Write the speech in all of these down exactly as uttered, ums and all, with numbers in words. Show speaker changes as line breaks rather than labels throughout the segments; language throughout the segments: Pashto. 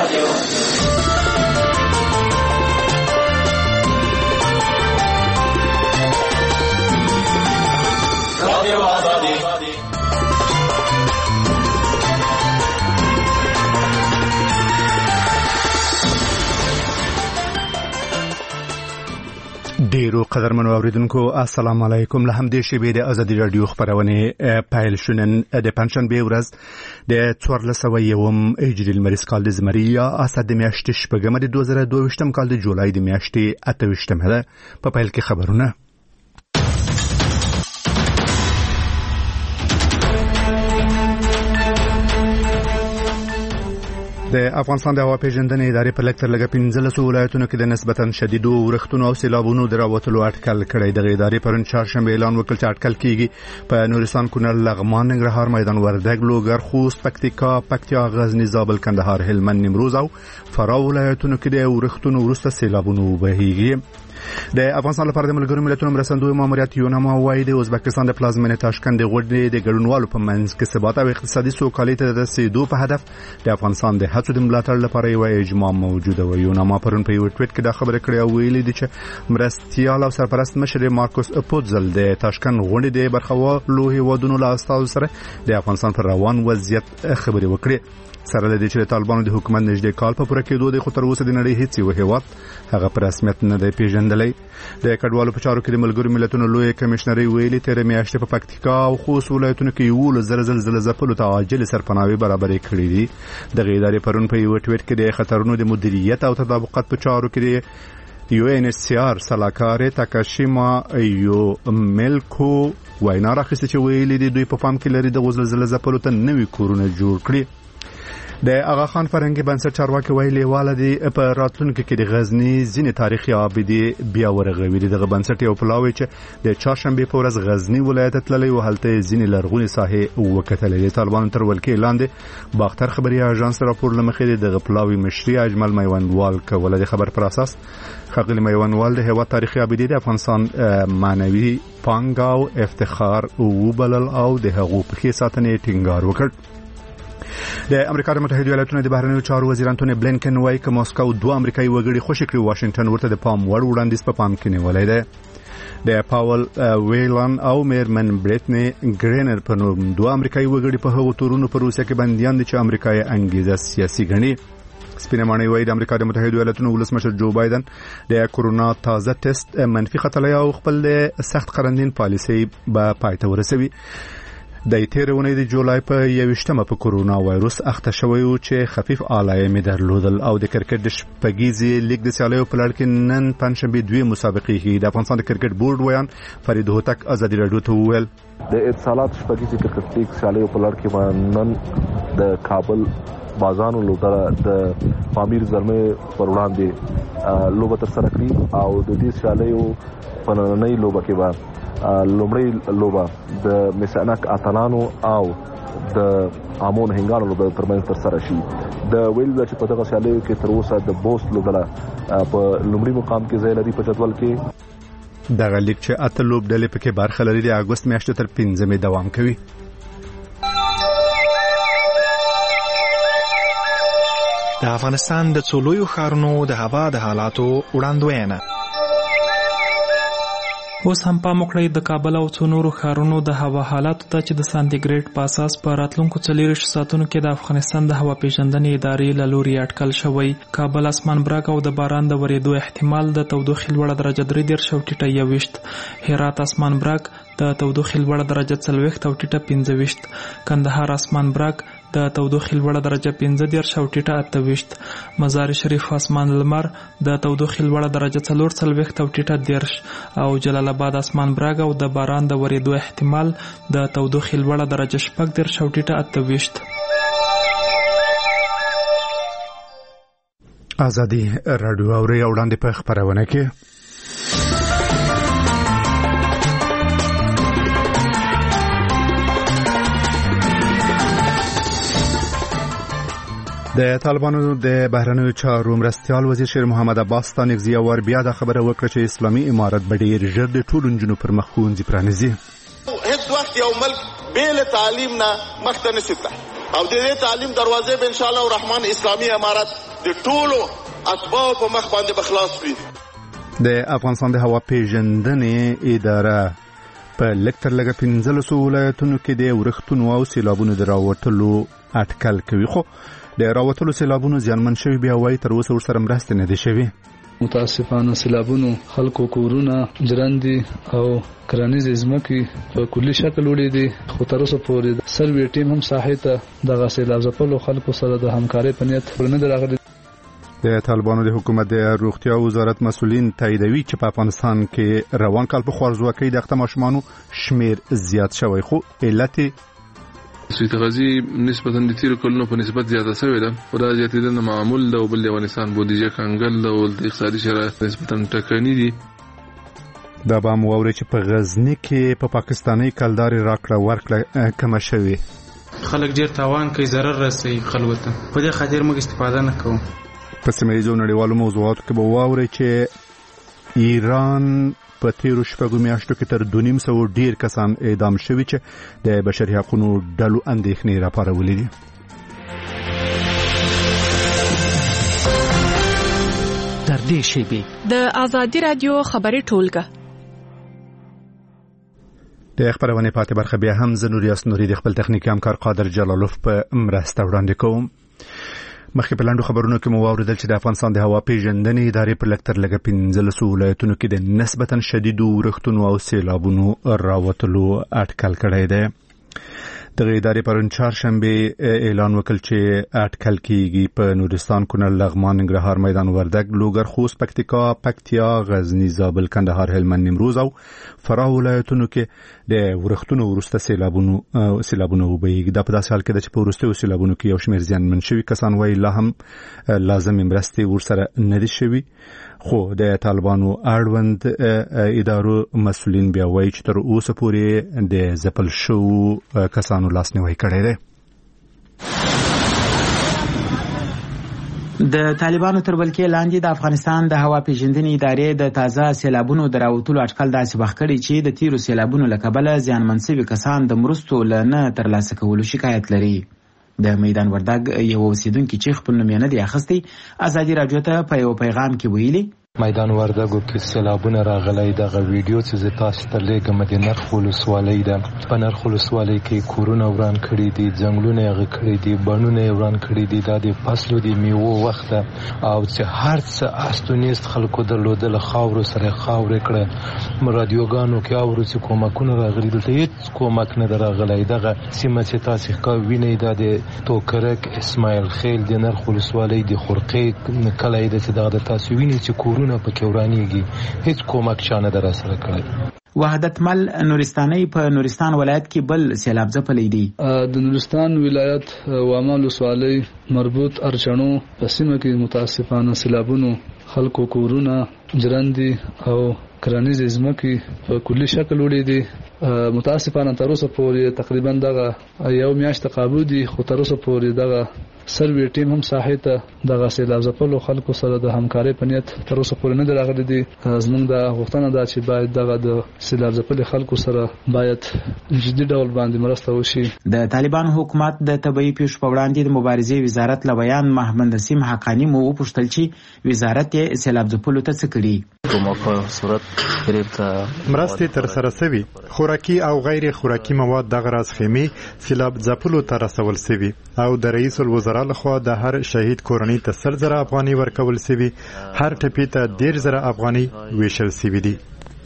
رادیو آزادی.
ډیرو قدرمنو اوریدونکو السلام علیکم. له همدې شیبې د ازادي رادیو خبرونه پیل شونن د پنځشنبه ورځ د څوارلس سوه یوم هجري لمریز کال د زمري یا اسد د میاشتې شپږمه د دوه زره دوه ویشتم کال د جولای د میاشتې اته ویشتمه ده. په پیل کې خبرونه. د افغانستان د هوا پیژندنې ادارې په لکتر لګه پنځلس ولایتونو کې د نسبتاً شدیدو ورښتونو او سیلابونو د راوتلو اټکل کړی. د ادارې پرون چهارشنبه اعلان وکړ چې اټکل کیږي په نورستان، کونړ، لغمان، ننګرهار، میدان وردګ، لوګر، خوست، پکتیکا، پکتیا، غزنی، زابل، کندهار، هلمند، نیمروز او فراه ولایتونو کې د ورښتونو وروسته سیلابونو وبهیږي. د افغانستان لپاره د ملګرو ملتونو مرستندوی ماموریت یوناما وايي د ازبکستان د پلازمینې تاشکند د غونډې د ګډونوالو په منځ کې ثبات او اقتصادي سوکالۍ ته د رسیدو په هدف د افغانستان د هڅو د ملاتړ لپاره یو اجماع موجوده و. یوناما پرون په یو ټویټ کې دا خبره کړې او ویلي دي چې مرستیال او سرپرست مشر مارکوس پوتزل د تاشکند غونډې د برخوالو هیوادونو له استازو سره د افغانستان پر روان وضعیت خبرې وکړې. سره د دې چې طالبانو د حکومت نږدې کال په پوره کېدو د خو تر اوسه د نړۍ هیڅ یو هیواد هغه په رسمیت نه دی پیژندلی. د کډوالو په چارو کې د ملګرو ملتونو لوی کمشنري ویلي تیر میاشتې په پکتیکا او خوست ولایتونو کې یو زر زلزله ځپلو ته عاجل سرپناهي برابرې کړې دي. د ادارې پرون په یو ټویټ کې د خطرونو د مدیریت او تطابقات په چارو کې یو ان ایچ سی آر سلاکار تاکاشیما یو ملکو وینا راخسته چې ویلي دي دوی په پام کې لري د زلزله ځپلو ته نوي کورونه جوړ کړي. د آغا خان فرهنګي بنسټ چارواکي ویلي واله دي په راتلونکو کې د غزنی ځینې تاریخي ابدي بیا ورغوي. دغه بنسټ یو پلاوی چې د چهارشنبه په ورځ غزنی ولایت تللی او هلته ځینې لرغونې ساحې وکتلې. طالبان تر ولکې لاندې باختر خبري اژانس راپور لمخې دغه پلاوی مشري اجمل میوندوال کوله. د خبر پر اساس خغلی میوندوال د هیواد تاریخي ابدي د افغانستان معنوي پانګه او افتخار او وبلل او د حقوق په ساتنې ټینګار وکړ. د امریکا متحده ایالاتونو د بهرنیو چارو وزیر انټونی بلینکن وایي چې ماسکو دوه امریکایي وګړي خوشی کړي. واشنگټن ورته د پام وړ وړاندیز په پام کې نیولای دی. د پاول ویلان او میرمن بریټنی ګرینر په نوم دوه امریکایي وګړي په هغو تورونو په روسیه کې بنديان دي چې امریکایي انګیزه سیاسي ګڼي. سپینمانه وایي د امریکا د متحده ایالاتونو ولسمشر جو بایدن د کورونا تازه ټیسټ منفي خطلای او خپل د سخت قرنطین پالیسي به پای ته ورسوي. د تیرونې د جولای په یوشتمه په کورونا وایروس اخته شوی او چې خفیف علایمې درلودل او د کرکټ د شپږیزې لیګ د سیالیو په لړ کې نن پنځشنبه دوی مسابقې کې د افغانستان د کرکټ بورډ ویان فرید هوتک ازادي رادیو ته وویل
د اتصالات شپږیزې کرکټ لیګ سیالیو په لړ کې نن د کابل بازانو لوبډله د پامیر زلمې پر وړاندې لوبه تر سره کړې او د دې سیالیو په نننۍ لوبه کې به لومړی لوبه د مسانک اتلانو او د امون هنګانو لوبه ترمنځ تر سره شي. د ویل چې په دغه سیالیو کې تر اوسه د بوست لوبډله په لومړي مقام کې ځای لري په جدول کې.
دغه لیګ چې اته لوبډلې پکې برخه لري د اګوست میاشتې تر پنځمې دوام کوي.
د افغانستان د څولویو ښارونو د هوا د حالاتو وړاندوینه.
اوس هم پام وکړئ د کابل او څو نورو ښارونو د هوا حالاتو ته چې د سانتیګریډ په اساس په راتلونکو څلوېښتو ساعتونو کې د افغانستان د هوا پیژندنې ادارې له لوري اټکل شوی. کابل اسمان براق او د باران د ورېدو احتمال د تودوخې لوړه درجه درې دېرش او ټیټه یوویشت. هرات اسمان براق د تودوخې لوړه درجه څلوېښت او ټیټه پنځه ویشت. کندهار اسمان براق د تودوخې لوړه درجه پنځه دېرش او ټیټه اته ویشت. مزار شریف اسمان لمر د تودوخې لوړه درجه څلور څلوېښت او ټیټه دېرش. او جلال آباد اسمان براق او د باران د ورېدو احتمال د تودوخې لوړه درجه شپږ دېرش او ټیټه اته ویشت.
ازادي رادیو اوري وړاندې په خبرونه کې د طالبانو د بهرنیو چارو مرستیال وزیر شیر محمد عباس تانیغزی اور بیا د خبره وکړه چې اسلامي امارت به ډیر ژر د ټولو نجونو پر مخ ښوونځي پرانیزي.
هیڅ وخت یو ملک بېل تعلیم نه مخته نشي تللی.
او د دې تعلیم دروازې به ان شاء الله الرحمن اسلامي امارت د ټولو اسباب په مخ باندې بخلاص کړي.
د افغانستان د هوا پیژندنې اداره په لکتر لګه پنځلس ولایتونو کې د ورښتونو او سیلابونو د راوتلو اټکل کوي، خو د راوتلو سیلابونو زیانمن شوي بیا وایي تر اوسه ورسره مرستې نه دي شوي.
متاسفانه سیلابونو خلکو کورونه ژرندې او کرنیزې ځمکې په کلي شکل وړي دي، خو تر اوسه پورې سروې ټیم هم ساحې ته دغه سیلاب ځپلو خلکو سره د همکارۍ په نیت نه دی راغلی.
د طالبانو د حکومت د روغتیا وزارت مسؤلین تاییدوي چې په افغانستان کې روان کال په خوارځواکۍ د اخته ماشومانو شمیر زیات شوی، خو علت
سوی تغذی نسبتا د تیرو کلونو په نسبت زیاته شوې ده، خو دا زیاتېدنه معمول ده او بل د افغانستان بودیجه کنګل ده او د اقتصادي شرایط نسبتا ټکني دي.
دا به هم واورئ چې په غزني کې په پاکستاني کلدارې راکړه ورکړه کمه شوې.
خلک ډېر تاوان کوي، ضرر رسوي خلکو ته، په دې خاطر موږ استفاده نه کوو.
په سیمه ییزو نړیوالو موضوعاتو کې به واورئ چې ایران په تیرو شپږو میاشتو کې تر دوه نیم سوه ډیر کسان اعدام شوي چې د بشري حقوقو ډلو اندېښنې راپارولې دي.
تر دې شیبې
د ازادي رادیو خبري ټولګه
د خبرونه پاتې برخه بیا هم زه نوریاس نوري د خپل تخنیکي همکار قادر جلالوف په مرسته وړاندې کوم. مخکې په لاندو خبرونو کې مو واوریدل چې د افغانستان د هوا پیژندنې ادارې په لکتر لګه پنځلس ولایتونو کې د نسبتا شدیدو ورښتونو او سیلابونو راوتلو اټکل کړی دی. دغه ادارې پرون چهارشنبه اعلان وکړ چې اټکل کیږي په نورستان، کونړ، لغمان، ننګرهار، میدان وردګ، لوګر، خوست، پکتیکا، پکتیا، غزنی، زابل، کندهار، هلمند، نیمروز او فراه ولایتونو کې د ورښتونو وروسته سیلابونو سیلابونو وبهیږي. دا په داسې حال کې ده چې په وروستیو سیلابونو کې یو شمېر زیانمن شوي کسان وایي لا هم لازمې مرستې ورسره نه دي شوي، خو د طالبانو اړوند ادارو مسؤلین بیا وایي چې تر اوسه پورې د ځپل شوو کسانو لاسنیوی کړی دی.
د طالبانو تر ولکې لاندې د افغانستان د هوا پیژندنې ادارې د تازه سیلابونو د راوتلو اټکل داسې وخت کړی چې د تیرو سیلابونو له کبله زیانمن شوي کسان د مرستو له نه ترلاسه کولو شکایت لري. د میدان وردګ یو اوسیدونکي چې خپل نوم یې نه دی اخیستی ازادي راډیو ته په یو پیغام کې ویلي
میدان وردګو کې سیلابونه راغلی. دغه ویډیو چې زه تاسو ته لیږم د نرخ ولسوالۍ ده. په نرخ ولسوالۍ کې کورونه وران کړي دي، ځنګلونه یې غږ کړي دي، بڼونه یې وران کړي دي. دا د فصلو د میوو وخت ده او چې هر څه استونیست خلکو درلودل خاورو سره خاورې کړه. رادیوګانو کې اورو چې کومکونه راغلي، دلته هیڅ کومک نه دی راغلی. دغه سیمه چې تاسو ښکار وینئ دا د توکرک، اسماعیل خیل، د نرخ ولسوالۍ د خرقې کلی ده چې دغه د تاسو وینئ چې کورونه په کې ورانېږي، هیڅ کومک چا نه در سره کړی.
وحدت مل نورستاني په نورستان ولایت کې بل سیلاب ځپلی دی.
د نورستان ولایت واما ولسوالۍ مربوط ارچڼو په سیمه کې متاسفانه سیلابونو خلکو کورونه ژرندې او کرنیزې ځمکې په کلي شکل وړي دي. متاسفانه تر اوسه پورې تقریبا دغه یو میاشت قابو دي، خو تر اوسه پورې دغه سروې ټیم هم ساحې ته دغه سیلاب ځپلو خلکو سره د همکارۍ په نیت تر اوسه پورې نه دی راغلی دی. زموږ دا غوښتنه ده چې باید دغه د سیلاب ځپلي خلکو سره باید جدي ډول باندې مرسته وشي.
د طالبانو حکومت د طبیعي پیښو په وړاندې د مبارزې وزارت له بیان محمد نسیم حقانی مو وپوښتل چې وزارت یې سیلاب ځپلو ته څه کړي.
مرستې تر سره شوي، خوراکي او غیر خوراکي مواد دغه راز خیمې سیلاب ځپلو ته رسول شوي او د رئیس الوزرا لخوا د هر شهید کورنۍ ته سل زره افغانۍ ورکول شوي، هر ټپي ته ډېر زره افغانۍ ویشل شوي دي.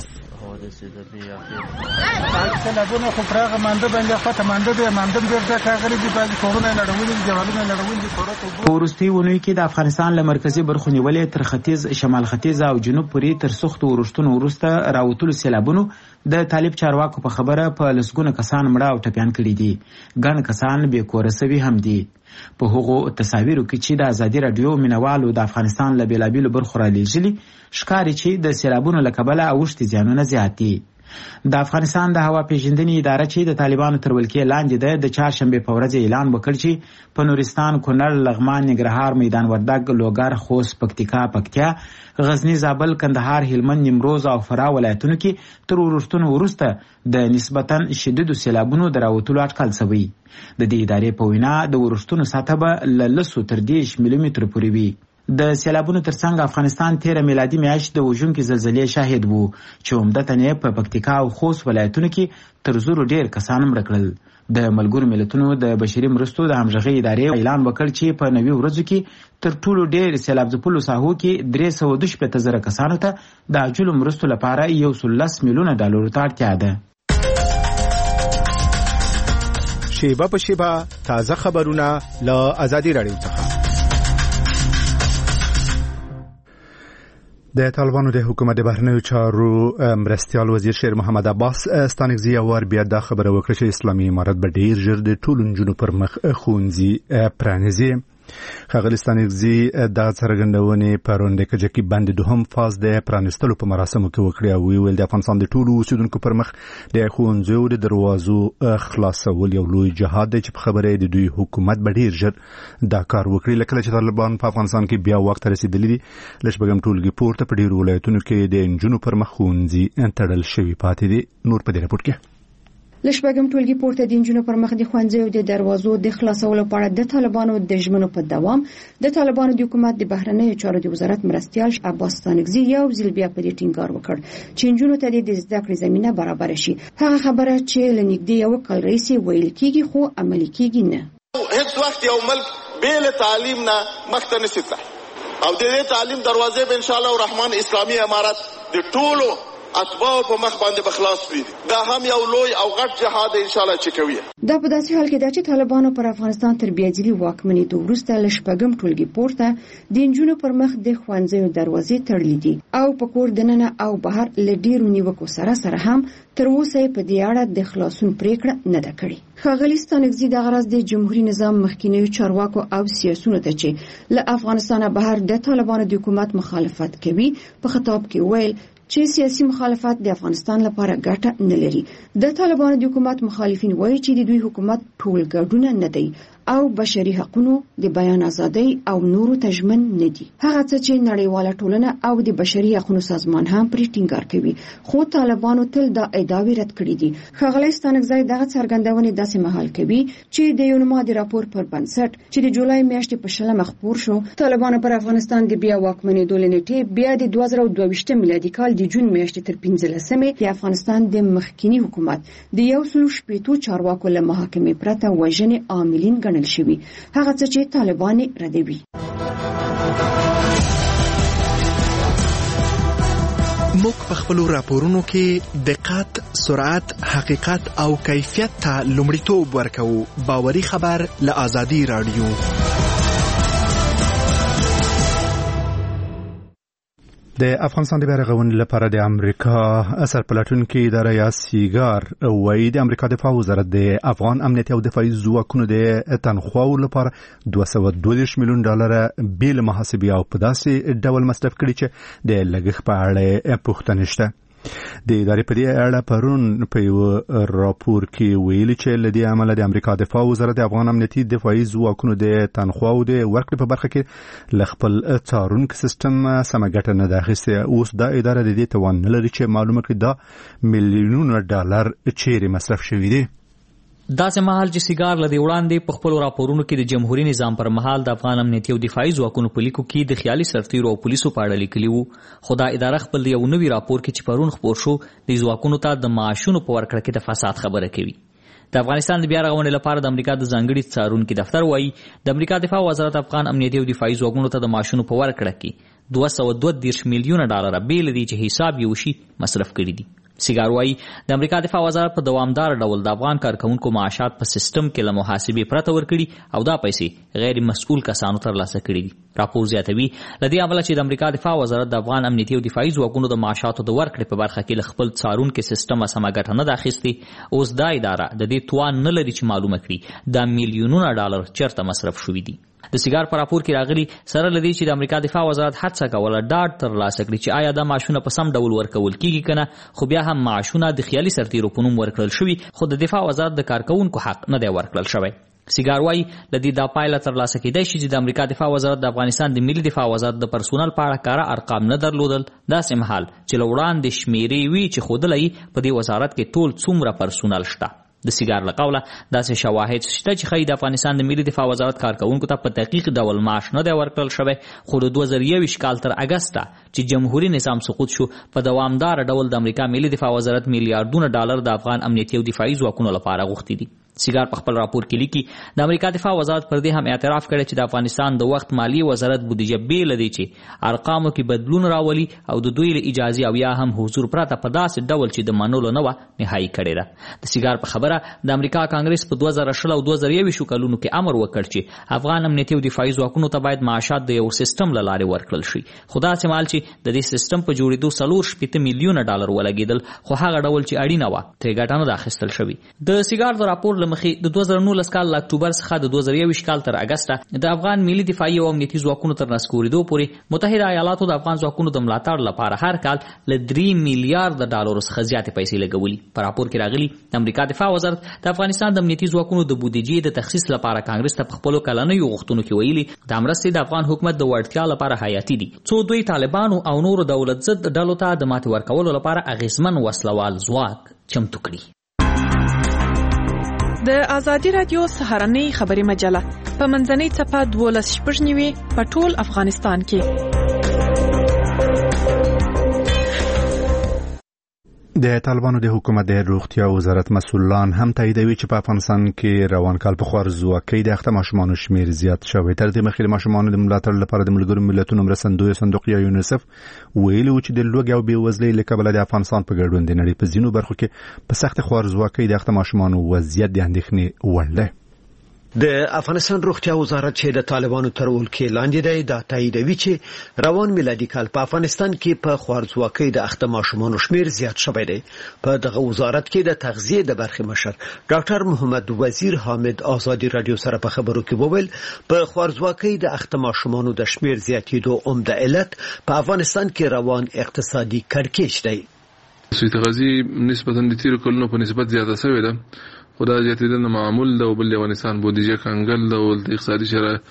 سیلابونه خو پراخه مانده باندې خاطه مانده دی مانده ډېر ځکه غلي دي، بعضې کورونه یې نړولي دي، دیوالونه یې نړولي دي.
په وروستیو اونیو کې د افغانستان له مرکزي برخو نیولې تر ختیځ، شمال ختیځ او جنوب پورې تر سختو ورښتونو وروسته راوتلو سیلابونو د طالب چارواکو په خبره په لسګونه کسان مړه او ټپیان کړي دي. ګڼ کسان بې کوره سوي هم دي. په هغو تصاویرو کې چې د ازادي راډیو مینوالو د افغانستان له بېلابېلو برخو رالیږلي ښکاري چې د سیلابونو له کبله اوښتي زیانونه زیات دي. د افغانستان د هوا پیژندنې اداره چې د طالبانو تر ولکې لاندې ده د چهارشنبې په ورځ اعلان وکړ چې په نورستان، کونړ، لغمان، ننګرهار، میدان وردګ، لوګر، خوست، پکتیکا، پکتیا، غزنی، زابل، کندهار، هلمند، نیمروز او فراه ولایتونو کې تر ورښتونو وروسته د نسبتاً شدیدو سیلابونو د راوتلو اټکل شوی. د دې ادارې په وینا د ورښتونو سطح به له لسو تر دېرش ملي مترو پورې وي. د سیلابونو ترڅنګ افغانستان تیره میلادي میاشت د وژونکې زلزلې شاهد وو چې عمدتاً یې په پکتیکا او خوست ولایتونو کې تر زرو ډېر کسان مړه کړل. د ملګرو ملتونو د بشري مرستو د همغږۍ ادارې اعلان وکړ چې په نوي ورځو کې تر ټولو ډېر سیلاب ځپلو ساحو کې درې سوه دوه شپېته زره کسانو ته د عاجلو مرستو لپاره یو سل لس میلیونه ډالرو ته اړتیا ده.
شیبه په شیبه تازه خبرونه له ازادي راډیو څخه. د طالبانو د حکومت د بهرنیو چارو مرستیال وزیر شیر محمد عباس ستانکزي اور بیا دا خبره وکړه چې اسلامي امارت به ډیر ژر د ټولو نجونو پر مخ ښوونځي پرانیزي. ښاغلي ستانکزي دا څرګندونې پرون د کجکي بند دوهم فاز د پرانیستلو په مراسمو کې وکړې او ویل د افغانستان د ټولو اوسیدونکو پر مخ د ښوونځیو د دروازو خلاصول یو لوی جهاد دی چې په خبره د دوی حکومت به ډیر ژر دا کار وکړي. لکه چې طالبان په افغانستان کې بیا وخت رسیدلی دي لږ شپږم ټولګي پورته په ډیرو ولایتونو کې د نجونو پر مخ ښوونځي تړل شوي پاتې دي. نور په دې راپورټ کې
لشبګم ټولګي پورته د نجونو پر مخ د ښوونځیو د دروازو د خلاصولو په اړه د طالبانو د ژمنو په دوام د طالبانو د حکومت د بهرنیو چارو د وزارت مرستیال عباس ستانکزي یو ځل بیا په دې ټینګار وکړ چې نجونو ته د زده کړې زمينه برابر شي. هغه خبره چې لنګدي یو کال رئیس ویل کیږي خو عملي کیږي نه.
هیڅ وخت یو ملک بیل تعلیم نه مخته نشي او د دې تعلیم دروازې به ان شاء الله الرحمن اسلامي امارت د ټولو اسباب په مخ باندې بخلاص وي. دا هم یو لوی او غټ جهاد ان شاء الله چې کوي.
دا په داسې حال کې ده چې طالبانو پر افغانستان تر بیاځلي واکمنۍ وروسته لشبګم ټولګي پورته د نجونو پر مخ د ښوونځیو دروازې تړلې دي او په کور دننه او بهر له ډیرو نیوکو سره سره هم تر اوسه په دې اړه د خلاصون پریکړه نه ده کړې. ښاغلي ستانکزي د غرض د جمهوریت نظام مخکینیو چارواکو او سیاسيونو ته چې له افغانستان بهر د طالبانو د حکومت مخالفت کوي په خطاب کې ویل چې سیاسي مخالفت د افغانستان لپاره ګټه نه لري. د طالبانو د حکومت مخالفین وایي چې د دوی حکومت ټول ګډون نه دی او بشري حقوقو د بیان ازادي او نورو تضمین نه دي. هغه څه چې نړیواله ټولنه او د بشري حقوقو سازمان هم پرې ټینګار کوي خو طالبانو تل دا ادعاوې رد کړې دي. ښاغلي ستانکزي دغه څرګندونې داسې مهال کوي چې د یو نمادي راپور پر بنسټ چې د جولای میاشتې په شلمه خپور شو طالبانو پر افغانستان د بیا واکمنۍ دولنټي بیا د دوه زره دوه ویشت میلادي کال د جون میاشتې تر پنځلسمې د افغانستان د مخکینی حکومت د یو سل شپېتو چارواکو له محاکمې پرته وژنې عاملین ګڼل شوي هغه څه چې طالبان ردوي.
موږ په خپلو راپورونو کې دقت، سرعت، حقیقت او کیفیت ته لومړیتوب ورکوو. باوري خبر له ازادي راډیو.
د افغانستان د بیرغونې لپاره د امریکا سرپلټونکو اداره یا سیګار وایي د امریکا دفاع وزارت د افغان امنیتي او دفاعي ځواکونو د تنخواو لپاره دوه سوه دوه دېرش میلیون ډالر بیل محاسبې او په داسې ډول مصرف کړي چې د لګښت په اړه پوښتنه شته. د ادارې په دې اړه پرون په یو راپور کې ویلي چې له دې امله د امریکا دفاع وزارت د افغان امنیتي دفاعي ځواکونو د تنخواو د ورکړې په برخه کې له خپل څارونکي سیستم سمه ګټه نه ده اخیستې. اوس دا اداره د دې توان نه لري چې معلومه کړي دا میلیونونه ډالر چیرې مصرف شوي دي.
داسې مهال چې سیګار لدی وړاندې په خپل راپورونو کې د جمهوریت نظام پر مهال د افغان امنیتي او دفاعي ځواکونو په لیکو کې د خیالي سرتیرو او پولیسو په اړه لیکلي وو. خو دا اداره خپل یو نوی راپور کې چې پرون خپور شو د ځواکونو ته د معاشونو په ورکړه کې د فساد خبره کوي. د افغانستان د بیا رغونې لپاره د امریکا د ځانګړي څارونکي دفتر وایي د امریکا دفاع وزارت افغان امنیتي او دفاعي ځواکونو ته د معاشونو په ورکړه کې دوه سوه دوه دېرش میلیونه ډالر بیل دي چې حساب یې وشي مصرف کړي دي. سیګار وایي د امریکا دفاع وزارت په دوامدار ډول د افغان کارکونکو معاشات په سیستم کې له محاسبې پرته ورکړي او دا پیسې غیر مسؤل کسانو ترلاسه کړي دي. راپور زیاتوي له دې امله چې د امریکا دفاع وزارت د افغان امنیتي او دفاعي ځواکونو د معاشاتو د ورکړې په برخه کې له خپل څارونکي سیستم سمه ګټه نه ده اخیستې. اوس دا اداره د دې توان نه لري چې معلومه کړي دا میلیونونه ډالر چیرته مصرف شوي دي. د سیګار په راپور کې راغلي سره لدی چې د امریکا دفاع وزارت هڅه کوله ډاډ ترلاسه کړي چې آیا دا معاشونه په سم ډول ورکول کیږي کنه، خو بیا هم معاشونه د خیالي سرتیرو په نوم ورکړل شوي، خو د دفاع وزارت د کارکونکو حق نه دی ورکړل شوی. سیګار وايي لدی دا پایله ترلاسه کیدای شي چې د امریکا دفاع وزارت د افغانستان د ملي دفاع وزارت د پرسونل په اړه کاره ارقام نه درلودل، داسې مهال چې له وړاندې شمیرې وي چې ښودلی په دې وزارت کې ټول څومره پرسونل شته. د سیګار له قوله داسې شواهد شته چې ښایي د افغانستان د ملي دفاع وزارت کارکوونکو ته په دقیق ډول معاش نه دی ورکړل شوی، خو د دوه زره یوویشت کال تر اګسته چې جمهوري نظام سقوط شو په دوامداره ډول د امریکا ملي دفاع وزارت میلیارډونه ډالر د افغان امنیتي او دفاعي ځواکونو لپاره غوښتي دي. سیګار په خپل راپور کې لیکي د امریکا دفاع وزارت پر دې هم اعتراف کړی چې د افغانستان د وخت مالی وزارت بودیجه بیل دی چې ارقامو کې بدلون راولي او د دوی له اجازه او یا هم حضور پرته په داسې ډول چې د منلو نه و نهایی کړی ده. د سیګار په خبره د امریکا کانګرس په دوه زره شل او دوه زره یوویشت کلونو کې امر وکړ چې افغان امنیتي او دفاعي ځواکونو ته باید معاشات د یو سیستم له لارې ورکړل شي، خو داسې مهال چې د دې سیستم په جوړېدو څلور شپېته میلیونه ډالر ولګېدل، خو هغه ډول چې اړینه وه ترې ګټه نه ده اخیستل شوې. د سیګار د راپور له مخې د دوه زره نولس کال له اکتوبر څخه د دوه زره یوویشت کال تر اګسته د افغان ملي دفاعي او امنیتي ځواکونو تر نسکورېدو پورې متحده ایالاتو د افغان ځواکونو د ملاتړ لپاره هر کال له درې میلیارډ ډالرو څخه زیاتې پیسې لګولي. په راپور کې راغلي د امریکا دفاع وزارت د افغانستان د امنیتي ځواکونو د بودیجې د تخصیص لپاره کانګرس ته په خپلو کلنیو غوښتنو کې ویلي دا مرستې د افغان حکومت د وړتیا لپاره حیاتي دي، څو دوی طالبانو او نورو دولت ضد ډلو ته د ماتې ورکولو لپاره اغیزمن وسلوال ځواک چمتو کړي.
د ازادي رادیو سهارنۍ خبري مجله په منځنۍ څپه دولس شپږ نیوي په ټول افغانستان کې.
د طالبانو د حکومت د روغتیا وزارت مسؤلان هم تاییدوي چې په افغانستان کې روان کال په خوارځواکۍ د اخته ماشومانو شمیر زیات شوی. تر دې مخکې د ماشومانو د ملاتړ لپاره د ملګرو ملتونو مرستندوی صندوق یا یونیسف ویلي و چې د لوږې او بېوزلۍ له کبله د افغانستان په ګډون د نړۍ په ځینو برخو کې په سخت خوارځواکۍ د اخته ماشومانو وضعیت د اندېښنې وړ دی.
د افغانستان روغتیا وزارت چې د طالبانو تر ولکې لاندې دی دا تاییدوي چې روان میلادي کال په افغانستان کې په خوارځواکۍ د اخته ماشومانو شمیر زیات شوی دی. په دغه وزارت کې د تغذیه د برخې مشر ډاکټر محمد وزیر حامد ازادي رادیو سره په خبرو کې وویل په خوارځواکۍ د اخته ماشومانو د شمیر زیاتېدو عمده علت په افغانستان کې روان اقتصادي کړکېچ دی.
سوی تغذیه نسبتا د تیرو کلونو په نسبت زیاته شوې ده، خدا زیاتېدنه معمول ده او بل د افغانستان بودیجه کنګل ده او د اقتصادي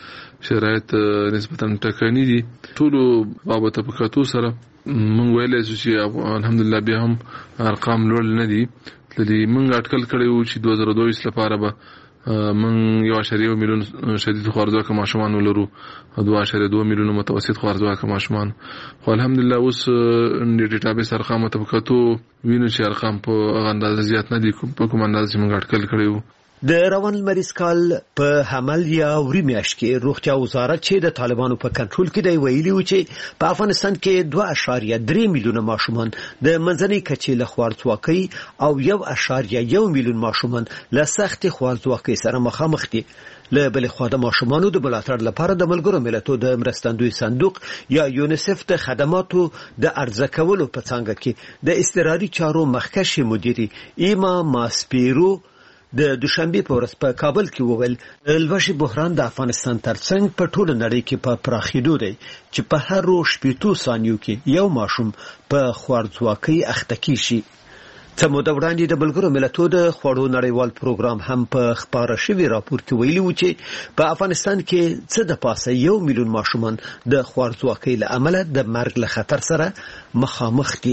شرایط نسبتا ټکني دي. ټولو بابته په کتو سره موږ ویلی شو چې الحمدلله بیا هم ارقام لوړ نه دي. موږ اټکل کړی و چې دوه زره دوه ویشت لپاره به موږ یو اعشاریه یو میلیون شدید خوارځواکه ماشومان ولرو او دوه اعشاریه دوه میلیونه متوسط خوارځواکه ماشومان، خو الحمدلله اوس د ډیټابیس ارقام ته په کتو وینو چې ارقام په هغه اندازه زیات نه دي په کوم اندازه چې موږ اټکل کړی و.
د روان لمریز کال په حمل یا وری میاشت کې روغتیا وزارت چې د طالبانو په کنټرول کې دی ویلي و چې په افغانستان کې دوه اعشاریه درې میلیونه ماشومان د منځنۍ کچې له خوارځواکۍ او یو اعشاریه یو میلیون ماشومان له سخت خوارځواکۍ سره مخامخ دي. له بل خوا د ماشومانو د ملاتړ لپاره د ملګرو ملتونو د مرستندوی صندوق یا یونیسف د خدماتو د ارزه کولو په څنګه کې د اضطراري چارو مخکښ مدیری ایما ماسپیرو د دوشنبه په ورځ په کابل کې وویل لوشي بحران د افغانستان ترڅنګ په ټوله نړۍ کې په پراخېدو دی چې په هر شپږ ثانیو کې یو ماشوم په خوارځواکۍ اخته کیږي. څه موده وړاندې د ملګرو ملتونو د خوړو نړیوال پروګرام هم په خبره شوی راپور کې ویلي و چې په افغانستان کې څه د پاسه یو میلیون ماشومان د خوارځواکۍ له امله د مرګ له خطر سره مخامخ دي.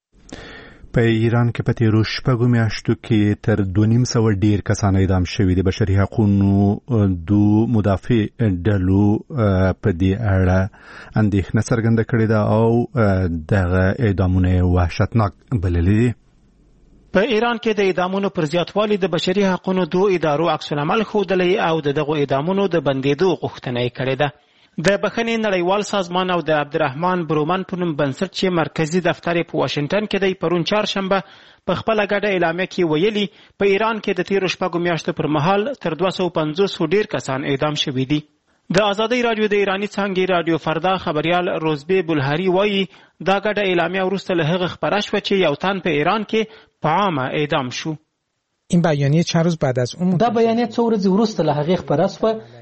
په ایران کې په تیرو شپږو میاشتو کې تر دوه نیم سوه ډیر کسان اعدام شوي دي. بشري حقوقو دو مدافع ډلو په دې اړه اندېښنه څرګنده کړې ده او دغه اعدامونه وحشتناک بللي دي.
په ایران کې د اعدامونو پر زیاتوالي د بشري حقوقو دو ادارو عکس العمل ښودلی او د دغو اعدامونو د بندېدو غوښتنه یې کړې ده. د بخښنې نړیوال سازمان او د عبدالرحمن برومن په نوم بنسټ چې مرکزي دفتر په واشنګټن کې دی پرون چهارشنبه په خپله ګډه اعلامیه کې ویلي په ایران کې د تیرو شپږو میاشتو پر مهال تر دوه سوه پنځوس ډیر کسان اعدام شوي دي. د ازادۍ راډیو د ایراني څانګې راډیو فردا خبریال روزبه بلهری وایي دا ګډه اعلامیه وروسته له هغه خپره شوه چې یو تن په ایران کې په عامه اعدام شو.
این بیانیه چند روز بعد از اون
دا بیانیه څو ورځې وروسته له هغې خپره شوه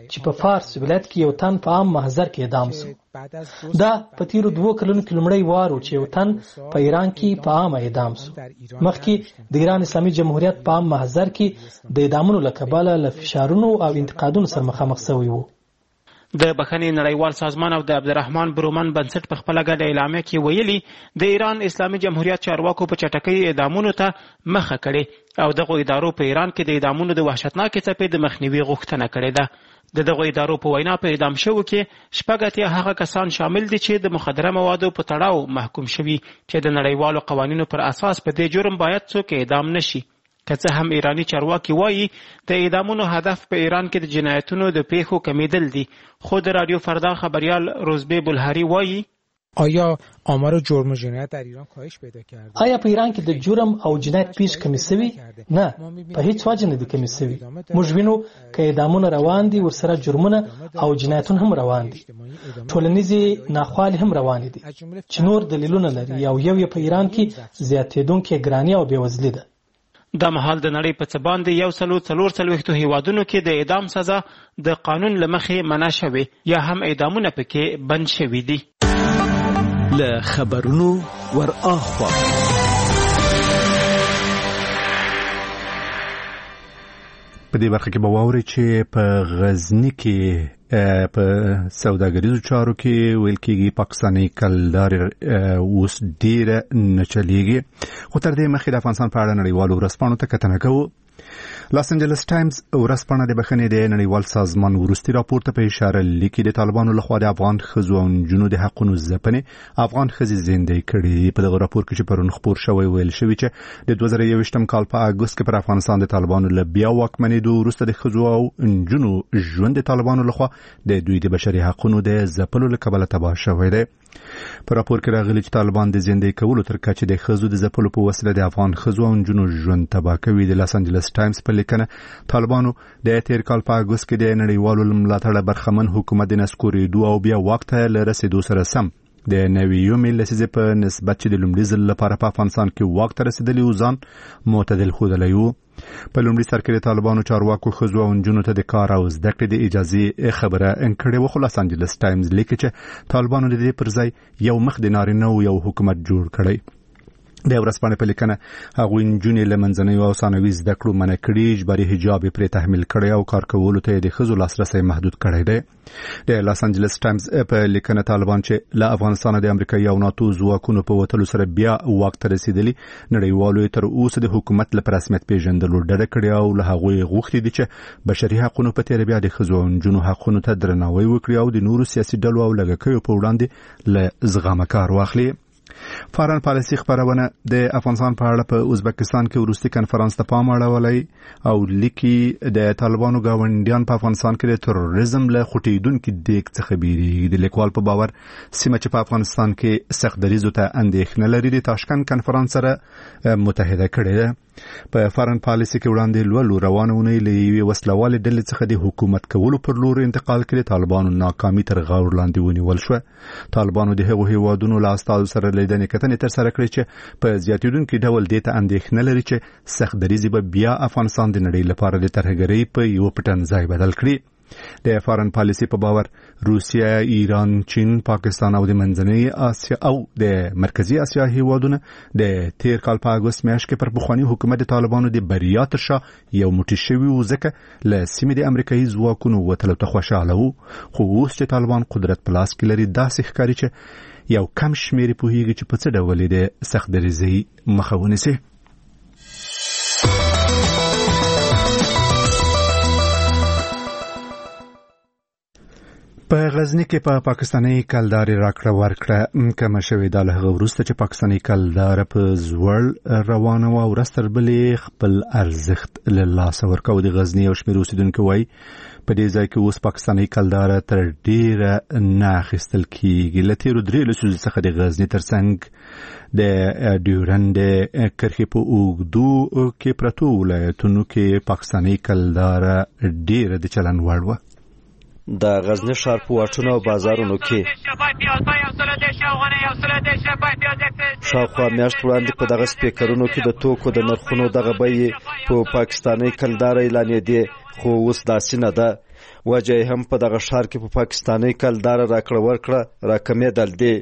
چې په فارس ولایت کې یو تن په عام محضر کې اعدام شو. دا په تیرو دوو کلونو کې لومړی وار و چې یو تن په ایران کې په عام اعدام شو. مخکې د ایران اسلامي جمهوریت په عام محضر کې د اعدامونو له کبله له فشارونو او انتقادونو سره مخامخ شوی و.
د بخښنې نړیوال سازمان او د عبدالرحمن برومن بنسټ په خپله ګډه اعلامیه کې ویلي د ایران اسلامي جمهوریت چارواکو په چټکۍ اعدامونو ته مخه کړې او دغو ادارو په ایران کې د اعدامونو د وحشتناکې څپې د مخنیوي غوښتنه کړې ده. د دغو ادارو په وینا په اعدام شوو کې شپږ اتیا هغه کسان شامل دي چې د مخدره موادو په تړاو محکوم شوي چې د نړیوالو قوانینو پر اساس په دې جرم باید څوک اعدام نشي. که څه هم ایرانی چارواکي وایي د اعدامونو هدف په ایران کې د جنایتونو د پیښو کمیدل دي، خو د رادیو فردا خبریال روزبه بلهاری وایي
آیا آمار جرم و جنایت در ایران کاهش پیدا کرده؟
آیا په ایران کې د جرم او جنایت پیښ کمی شوي؟ نه، په هیڅ وجه نه دي کمی شوي. موږ وینو که اعدامونه روان دي ورسره جرمونه او جنایتونه هم روان دي. ټولنیزې ناخوالې هم روانې دي چې نور دلیلونه لري او یو یې په ایران کې زیاتېدونکې ګراني او بېوزلي ده.
دا مهال د نړۍ په څه باندې یو سلو څلور څلوېښتو هیوادونو کې د اعدام سزا د قانون له مخې منع شوې یا هم اعدامونه پکې بند شوي دي.
له خبرونو ور اخوا
په دې برخه کې به واورئ چې په غزني کې په سوداګریزو چارو کې ویل کېږي پاکستاني کلدار اوس ډېره نه چلیږي. خو تر دې مخکې د افغانستان په اړه نړیوالو ورځپاڼو ته کتنه کوو. لاس انجلس ټایمز ورځپاڼه د بخښنې د نړیوال سازمان وروستي راپور ته په اشاره لیکي د طالبانو لخوا د افغان ښځو او نجونو د حقونو ځپنې افغان ښځې زندې کړي. په دغه راپور کې چې پرون خپور شوی ویل شوي چې د دوه زره یوویشتم کال په اګوست کې پر افغانستان د طالبانو له بیا واکمنېدو وروسته د ښځو او نجونو ژوند د طالبانو لخوا د دوی د بشري حقونو د ځپلو له کبله تباه شوی دی. په راپور کې راغلي چې طالبان د زندې کولو تر کچې د ښځو د ځپلو په وسیله د افغان ښځو او نجونو ژوند تباه کوي. د لاس انجلس ټایمز په لیکنه طالبانو د تیر کال په اګوست کې د نړیوالو ملاتړ برخمن حکومت د نسکورېدو او بیا واک ته له رسېدو سره سم د نویومې لسیزې په نسبت چې د لومړي ځل لپاره په افغانستان کې واک ته رسېدلی و ځان معتدل ښودلی و. په لومړي سر کې د طالبانو چارواکو ښځو او نجونو ته د کار او زده کړې د اجازې خبره کړې وه. خو لاس انجلس ټایمز لیکي چې طالبانو د دې پر ځای یو مخ د نارینه‌و یو حکومت جوړ کړی. د ورځپاڼې په لیکنه هغوی نجونې له منځنیو او ثانوي زده کړو منع کړي، اجباري حجاب یې پرې تحمیل کړی او کار کولو ته یې د ښځو لاسرسی محدود کړی دی. د لاس انجلس ټایمز په لیکنه طالبان چې له افغانستانه د امریکایي او ناتو ځواکونو په وتلو سره بیا واک ته رسېدلي، نړیوالو تر اوسه د حکومت له په رسمیت پیژندلو ډډه کړې او له هغوی غوښتي دي چې بشري حقونو په تېره بیا د ښځو او نجونو حقونو ته درناوی وکړي او د نورو سیاسي ډلو او لږکیو په وړاندې له زغمه کار واخلي. فارن پالیسي خبرونه د افغانستان په اړه په ازبکستان کې وروستي کنفرانس ته پام اړولی او لیکي د طالبانو ګاونډیان په افغانستان کې د تروریزم له خوټېدونکي دیګ څخه بیریږي. د لیکوال په باور سیمه چې په افغانستان کې سخت دریځو ته اندېښنه لري د تاشکند کنفرانس سره متحده کړې ده. په فارن پالیسي کې وړاندې لولو روانه اونۍ له یوې وسلوالې ډلې څخه د حکومت کولو پر لور انتقال کې د طالبانو ناکامي تر غور لاندې ونیول شوه. طالبانو د هغو هیوادونو له استازو سره لیدنې کتنې ترسره کړې چې په زیاتېدونکي ډول دې ته اندېښنه لري چې سخت دریځې به بیا افغانستان د نړۍ لپاره د ترهګرۍ په یو پټنځای بدل کړي. د فارن پالیسي په باور روسیه، ایران، چین، پاکستان او د منځنۍ اسیا او د مرکزی اسیا هیوادونه د تیر کال په اګوست میاشت کې پر پخوانی حکومت د طالبانو د بریا تر شا یو موټی شوي و، ځکه له سیمې د امریکایي ځواکونو وتلو ته خوشاله وو. خو اوس چې طالبان قدرت په لاس کې لري، داسې ښکاري چې یو کم شمېر پوهیږي چې په څه ډول د سخت دریځۍ مخه ونیسي. په غزني کې په پاکستاني کلدارې راکړه ورکړه کمه شوې ده، له هغه وروسته چې پاکستاني کلداره په زوړ روانه وه او ورځ تر بلې خپل ارزښت له لاسه ورکوي. د غزني یو شمېر اوسېدونکي وایي په دې ځای کې اوس پاکستاني کلداره تر ډېره نه اخیستل کېږي. له تېرو درې لسیزو څخه د غزني تر څنګ د ډیورنډ کرښې په اوږدو کې پرتو ولایتونو کې پاکستاني کلداره ډېره د چلن وړ وه.
د غزنی ښار په واټونو او بازارونو کې شاوخوا میاشت وړاندې په دغه سپیکرونو کې د توکو د نرخونو دغه بیې په پاکستاني کلداره اعلانېدې، خو اوس داسې نه ده. وجه هم په دغه ښار کې په پاکستاني کلدار راکړه ورکړه راکمېدل دي.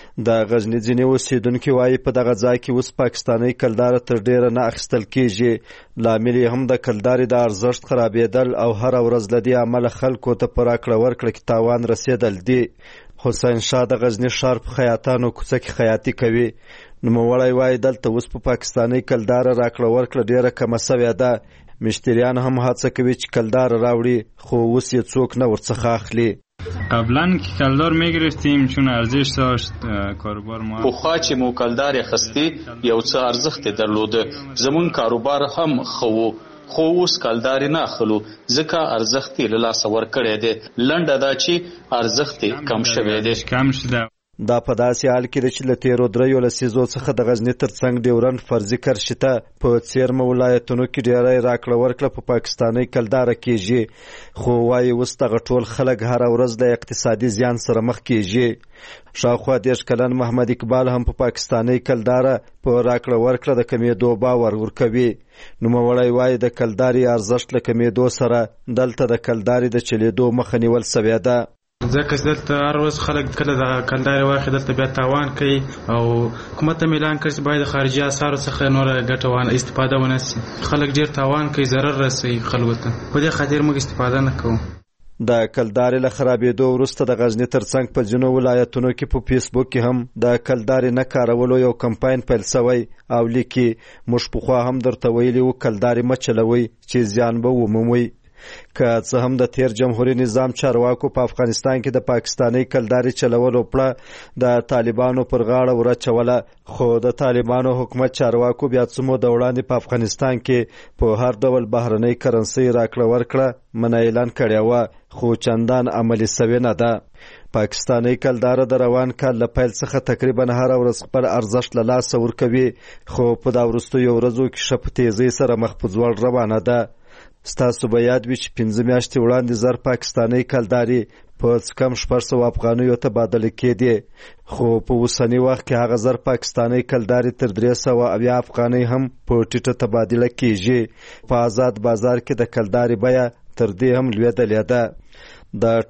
د غزني ځینې اوسیدونکي وایي په دغه ځای کې اوس پاکستاني کلدار تر ډیره نه اخیستل کیږي. لامل یې هم د کلدارې د ارزښت خرابېدل او هر ورځ له دې امله خلکو ته په راکړه ورکړه کې تاوان رسېدل دي. حسین شاه د غزني ښار په خیاطانو کوڅه کې خیاطي کوي. نوموړی وایي دلته اوس په پاکستاني کلدار راکړه ورکړه ډیره کمه سوې ده. مشتریان هم هڅه کوي چې کلدار راوړي خو اوس یې څوک نه ورڅخه اخلي.
قبلا که کلدار میگرفتیم چون ارزش داشت کاروبار ما
پخوا چې مو کلدار خستی یو څه ارزښت درلوده زمون کاروبار هم خو خو اوس کلدار نه اخلو ځکه ارزښت له لاسه ورکړی دی. لنډه دا چې ارزښت کم شوی دی.
کم شده.
دا په داسې حال کې ده چې له تیرو دریو لسیزو څخه د غزني ترڅنګ ډیورنډ فرضي کرښې ته په څیرمه ولایتونو کې ډیری راکړه ورکړه په پاکستاني کلداره کیږي. خو وایي اوس دغه ټول خلک هره ورځ د اقتصادي زیان سره مخ کیږي. شاوخوا دېرش کلن محمد اقبال هم په پا پاکستاني کلداره په راکړه ورکړه د کمیدو باور ورکوي. نوموړی وایي د کلدارې ارزښت له کمیدو سره دلته د کلدارې د چلیدو مخه نیول سوې ده.
ځکه دلته هر ورځ خلک کله د کلدارې واخلي دلته بیا تاوان کوي او حکومت ته اعلان کړي چې باید د خارجي اسعارو څخه نوره ګټه وانه استفاده ونه شي. خلک ډېر تاوان کوي، ضرر رسوي خلکو ته. په دې خاطر موږ استفاده نه کوو.
د کلدارې له خرابېدو وروسته د غزني ترڅنګ په ځینو ولایتونو کې په فیسبوک کې هم د کلدارې نه کارولو یو کمپاین پیل سوی او لیکي موږ پخوا هم درته ویلي وو کلدارې مه چلوئ چې زیان به ومومئ. که څه هم د تیر جمهوریت نظام چارواکو په افغانستان کې د پاکستاني کلدارې چلولو پړه د طالبانو پر غاړه ورچوله، خو د طالبانو حکومت چارواکو بیا څه موده وړاندې په افغانستان کې په هر ډول بهرنۍ کرنسۍ راکړه ورکړه منع اعلان کړې وه، خو چندان عملي سوې نه ده. پاکستاني کلداره د روان کال له پیل څخه تقریبا هر ورځ خپل ارزښت له لاسه ورکوي، خو په دا وروستیو ورځو کې ښه په تیزۍ سره مخ په ځوړ روانه ده. ستاسو به یاد وي چې پنځه میاشتې وړاندې زر پاکستاني کلدارې په څه کم شپږ سوه افغانیو تبادله کېدې، خو په اوسني وخت کې هغه زر پاکستاني کلدارې تر درې سوه اویا افغانۍ هم په ټیټه تبادله کېږي. په آزاد بازار کې د کلدارې بیه تر دې هم لوېدلې ده. د